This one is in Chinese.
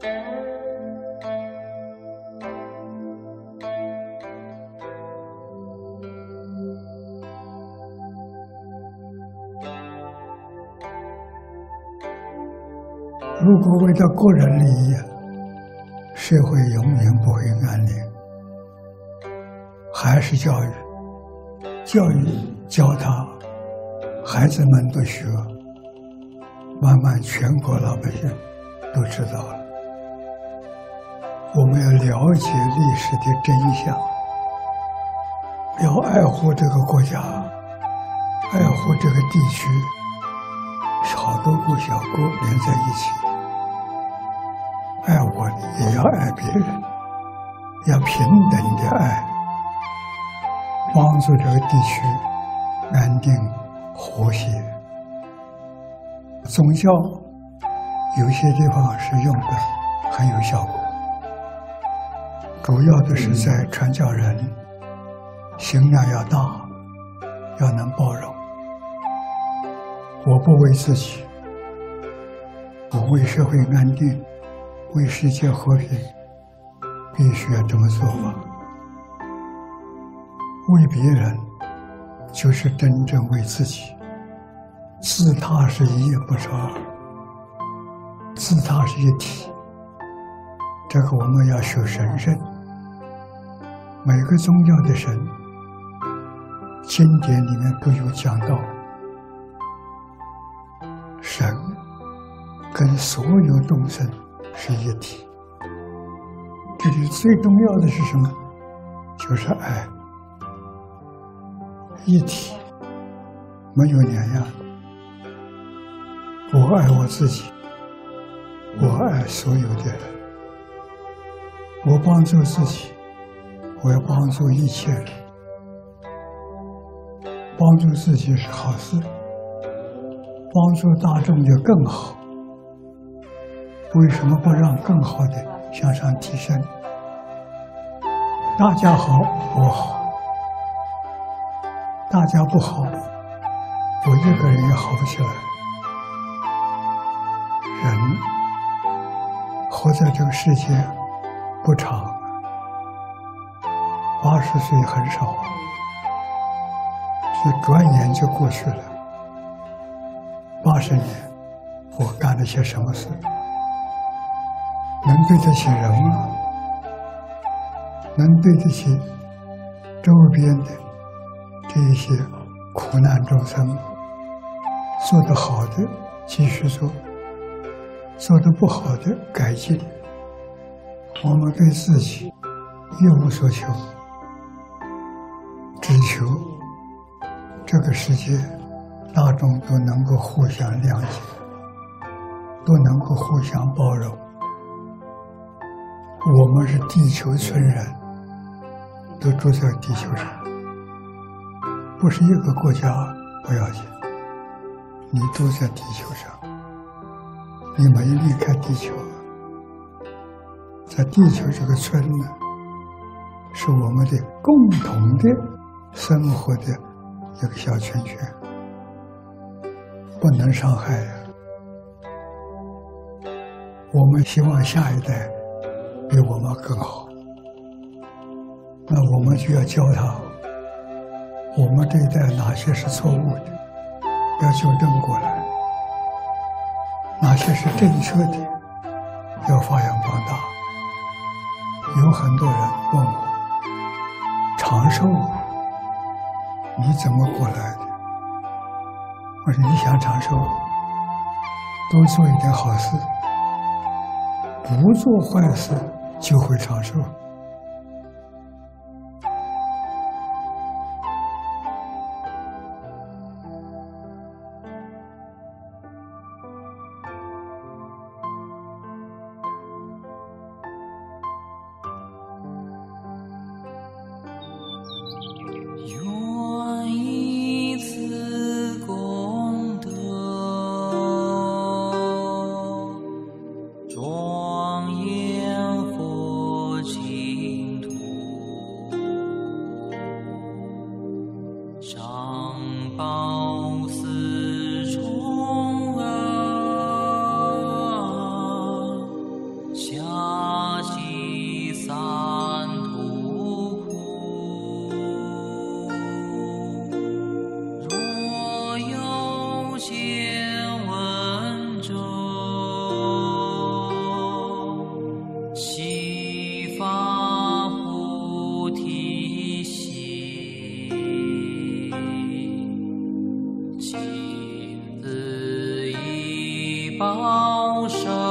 如果为了个人利益，社会永远不会安宁。还是教育，教育教他，孩子们都学，慢慢全国老百姓都知道了。我们要了解历史的真相，要爱护这个国家，爱护这个地区，好多个小国连在一起。爱我的也要爱别人，要平等的爱，帮助这个地区安定和谐。宗教有些地方是用的很有效果，主要的是在传教人心量要大，要能包容。我不为自己，我为社会安定，为世界和平，必须要这么做吧。为别人，就是真正为自己。自他是一，不是二，自他是一体。这个我们要学神圣。每个宗教的神，经典里面都有讲到，神跟所有众生是一体。这里最重要的是什么？就是爱，一体，没有两样。我爱我自己，我爱所有的人，我帮助自己，我要帮助一切人。帮助自己是好事，帮助大众就更好。为什么不让更好的向上提升？大家好，我好；大家不好，我一个人也好不起来。人活在这个世界不长，80岁很少，就转眼就过去了。80年，我干了些什么事？能对得起人吗？能对得起周边的这一些苦难众生吗？做得好的继续做，做得不好的改进。我们对自己一无所求，只求这个世界大众都能够互相谅解，都能够互相包容。我们是地球村人，都住在地球上，不是一个国家不要紧，你住在地球上，你没离开地球，在地球这个村呢，是我们的共同的生活的一个小圈圈，不能伤害呀。我们希望下一代比我们更好，那我们就要教他，我们这一代哪些是错误的，要纠正过来；哪些是正确的，要发扬光大。有很多人问我，长寿你怎么过来的？我说你想长寿，多做一点好事，不做坏事就会长寿。 相保守